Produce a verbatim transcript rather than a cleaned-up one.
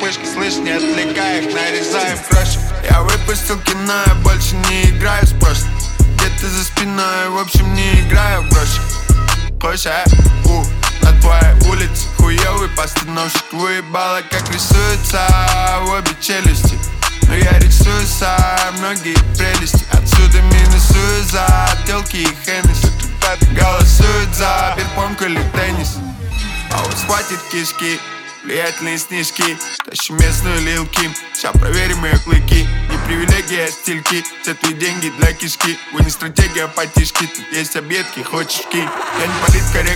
вспышки, слышь, не отвлекай их, нарезаем проще. Я выпустил кино, я больше не играю с прошлым. Где-то за спиной, в общем, не играю в гроши. Хочешь, а? У, на твоей улице хуёвый постановщик. Выебало, как рисуется в обе челюсти. Но я рисую сам многие прелести. Отсюда минусую за телки и Хеннесси. Голосуют за бирпонг или теннис. А вот схватит кишки, влиятельные снежки. Тащи местную Лил Ким, ща проверим ее клыки. Не привилегия, а стильки. Все твои деньги для кишки. Вы не стратегия, а потишки. Тут есть объедки, хочешь кинь. Я не политкорректный.